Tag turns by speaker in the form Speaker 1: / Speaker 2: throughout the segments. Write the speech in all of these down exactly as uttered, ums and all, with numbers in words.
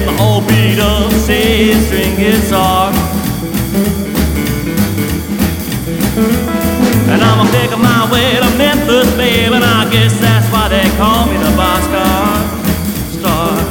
Speaker 1: my old beat up six-string guitar. And I'm a picking my way to Memphis, babe, and I guess that's why they call me the boxcar star.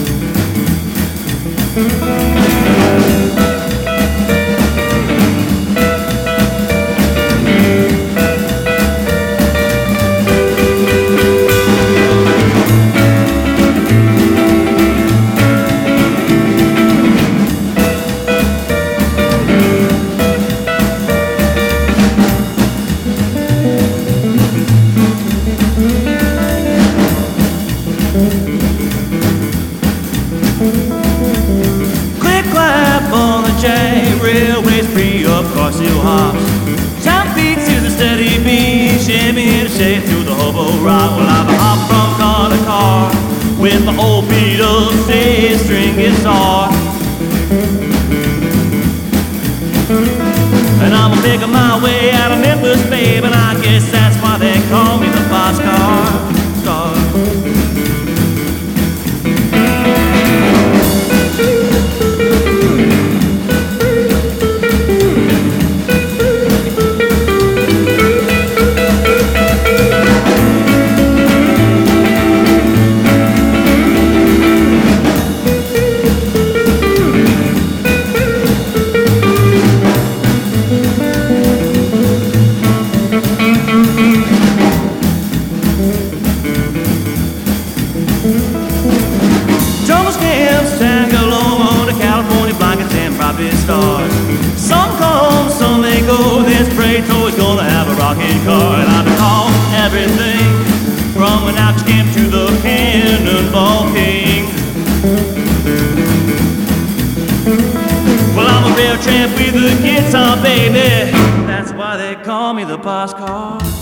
Speaker 1: Click clap on the J, railways free up car steel hops. Time beat to the steady beat, shimmy and shake through the hobo rock. Well, I'm a hop from car to car with my old beat up six-string guitar. And I'm a picking my way out of Memphis, babe, and I guess that's why they call me the boxcar star. Jungle scams tag along on the California blankets and private stars. Some come, some may go. This freight tow is gonna have a rocking car, and I'm to call everything from an out scam to the Cannonball King. Well, I'm a real tramp with a guitar, baby. That's why they call me the boxcar.